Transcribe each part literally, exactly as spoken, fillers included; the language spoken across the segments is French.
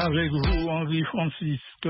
Avec vous, Henri Francisque.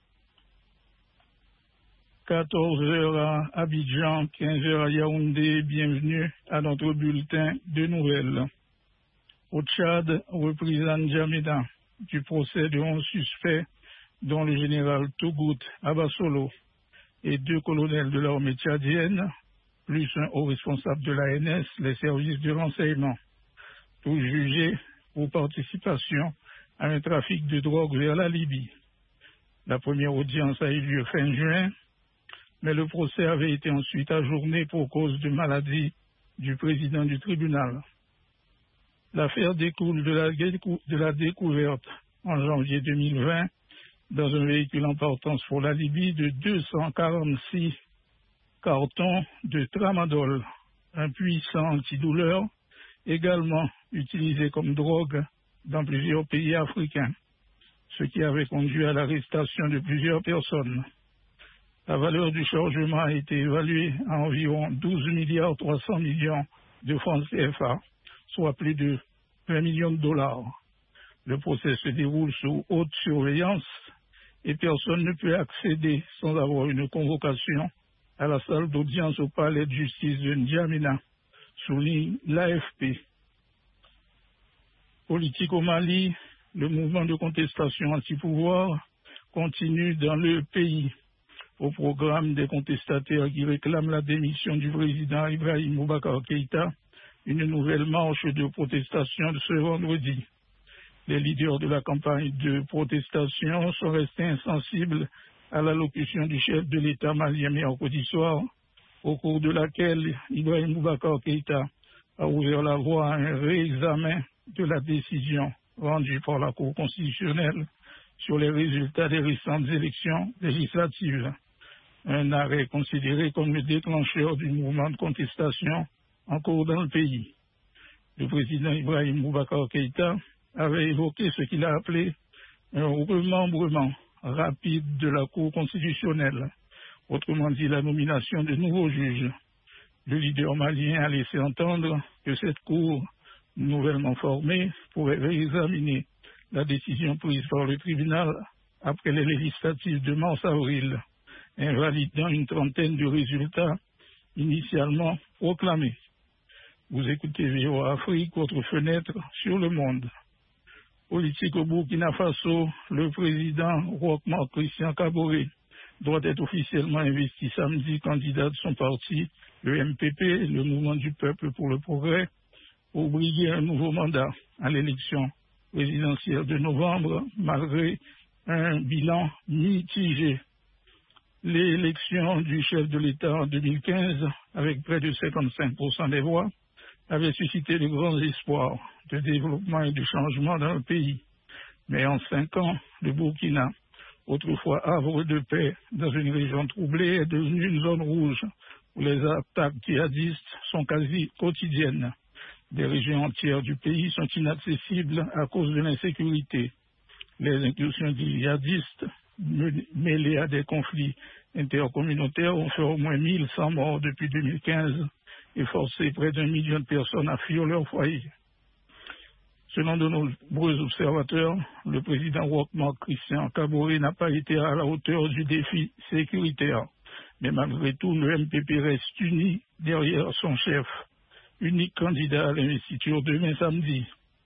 quatorze heures à Abidjan, quinze heures à Yaoundé. Bienvenue à notre bulletin de nouvelles. Au Tchad, reprise à N'Djamena du procès de onze suspects, dont le général Tougout Abasolo et deux colonels de l'armée tchadienne, plus un haut responsable de l'A N S, les services de renseignement, tous jugés pour participation à un trafic de drogue vers la Libye. La première audience a eu lieu fin juin, mais le procès avait été ensuite ajourné pour cause de maladie du président du tribunal. L'affaire découle de la, de la découverte en janvier deux mille vingt dans un véhicule en partance pour la Libye de deux cent quarante-six cartons de tramadol, un puissant antidouleur également utilisé comme drogue dans plusieurs pays africains, ce qui avait conduit à l'arrestation de plusieurs personnes. La valeur du chargement a été évaluée à environ douze milliards trois cents millions de francs C F A, soit plus de vingt millions de dollars. Le procès se déroule sous haute surveillance et personne ne peut accéder sans avoir une convocation à la salle d'audience au palais de justice de N'Djamena, souligne l'A F P. Politique au Mali, le mouvement de contestation anti-pouvoir continue dans le pays. Au programme des contestataires qui réclament la démission du président Ibrahim Boubacar Keïta, une nouvelle marche de protestation de ce vendredi. Les leaders de la campagne de protestation sont restés insensibles à l'allocution du chef de l'État malien mercredi soir, au cours de laquelle Ibrahim Boubacar Keïta a ouvert la voie à un réexamen de la décision rendue par la Cour constitutionnelle sur les résultats des récentes élections législatives. Un arrêt considéré comme le déclencheur du mouvement de contestation en cours dans le pays. Le président Ibrahim Boubacar Keïta avait évoqué ce qu'il a appelé un remembrement rapide de la Cour constitutionnelle, autrement dit la nomination de nouveaux juges. Le leader malien a laissé entendre que cette Cour nouvellement formée pourrait réexaminer la décision prise par le tribunal après les législatives de mars-avril, invalidant une trentaine de résultats initialement proclamés. Vous écoutez V O A Afrique, votre fenêtre sur le monde. Politique au Burkina Faso, le président Roch-Marc Christian Kaboré doit être officiellement investi samedi candidat de son parti, le M P P, le Mouvement du Peuple pour le Progrès, pour briguer un nouveau mandat à l'élection présidentielle de novembre, malgré un bilan mitigé. L'élection du chef de l'État en deux mille quinze, avec près de cinquante-cinq pour cent des voix, avait suscité de grands espoirs de développement et de changement dans le pays. Mais en cinq ans, le Burkina, autrefois havre de paix dans une région troublée, est devenu une zone rouge où les attaques djihadistes sont quasi quotidiennes. Des régions entières du pays sont inaccessibles à cause de l'insécurité. Les incursions djihadistes mêlées à des conflits intercommunautaires ont fait au moins mille cent morts depuis deux mille quinze et forcé près d'un million de personnes à fuir leur foyer. Selon de nombreux observateurs, le président Roch-Marc Christian Kaboré n'a pas été à la hauteur du défi sécuritaire. Mais malgré tout, le M P P reste uni derrière son chef, unique candidat à l'investiture demain samedi.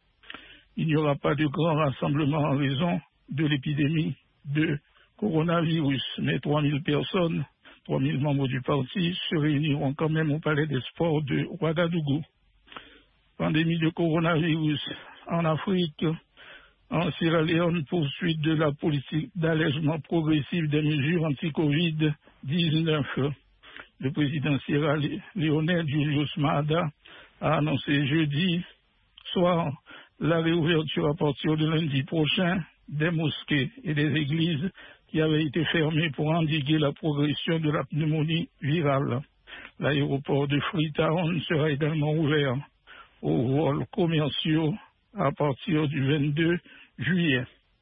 Il n'y aura pas de grand rassemblement en raison de l'épidémie de coronavirus, mais trois mille personnes, trois mille membres du parti se réuniront quand même au Palais des Sports de Ouagadougou. Pandémie de coronavirus en Afrique, en Sierra Leone, poursuite de la politique d'allègement progressif des mesures anti-Covid dix-neuf. Le président sierra-léonais Julius Maada a annoncé jeudi soir la réouverture à partir de lundi prochain des mosquées et des églises qui avaient été fermées pour endiguer la progression de la pneumonie virale. L'aéroport de Freetown sera également ouvert aux vols commerciaux à partir du vingt-deux juillet.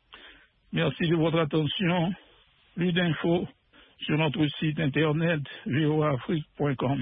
Merci de votre attention. Plus d'infos sur notre site internet v o a afrique point com.